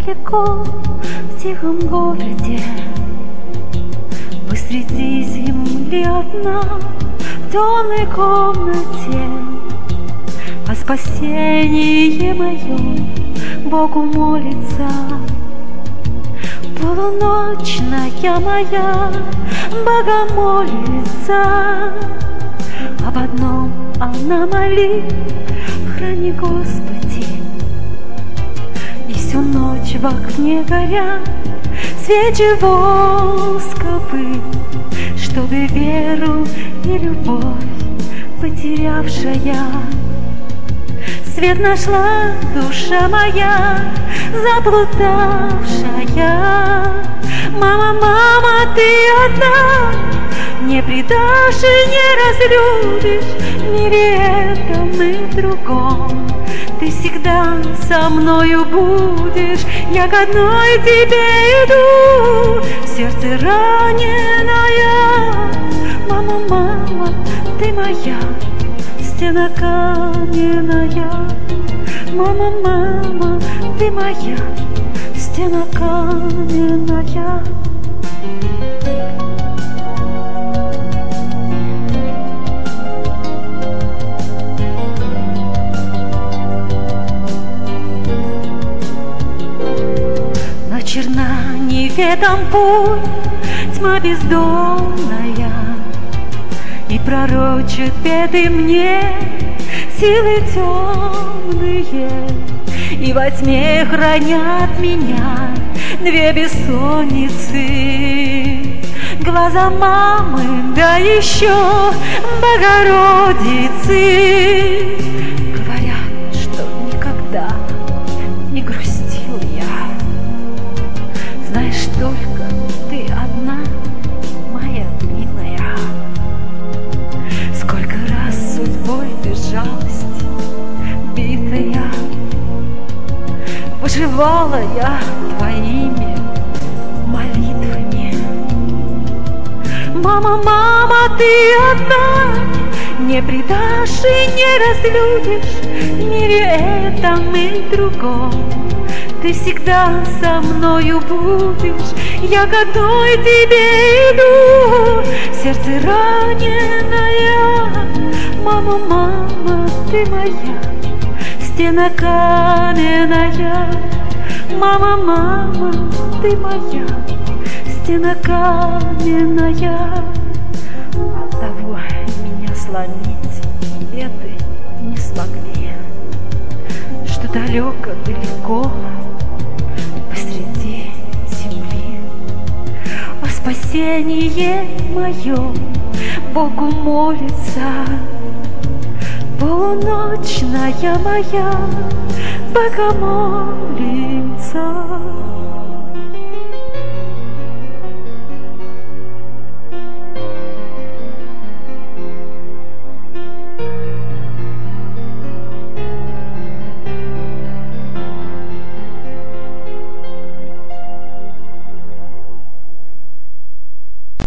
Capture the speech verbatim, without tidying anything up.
далеко в тихом городе, посреди земли одна, в темной комнате. О спасении моем Богу молится. Полуночная моя богомолица, об одном она молит: храни, Господи. И всю ночь в окне горят свечи восковые, чтобы веру и любовь потерявшая свет нашла душа моя заплутавшая. Мама, мама, ты одна, не предашь и не разлюбишь, в мире этом и другом. Ты всегда со мною будешь, я к одной тебе иду, в сердце раненая. Мама, мама, ты моя, стена каменная. Мама, мама, ты моя, стена каменная. Но черна неведом путь, тьма бездонная, и пророчат беды мне силы темные, и во тьме хранят меня две бессонницы. Глаза мамы, да еще Богородицы. Говорят, что никогда не грустил я. Знаешь, только ты одна, моя милая. Сколько раз судьбой ты жалость битая, выживала я твоими молитвами. Мама, мама, ты одна, не предашь и не разлюбишь, в мире этом и другом. Ты всегда со мною будешь, я к одной тебе иду, в сердце раненая. Мама, мама, ты моя, стена каменная. Мама, мама, ты моя, стена каменная. Оттого меня сломить беды не смогли, что далеко, далеко посреди земли. О спасении моем Богу молится. Полуночная моя богомолица,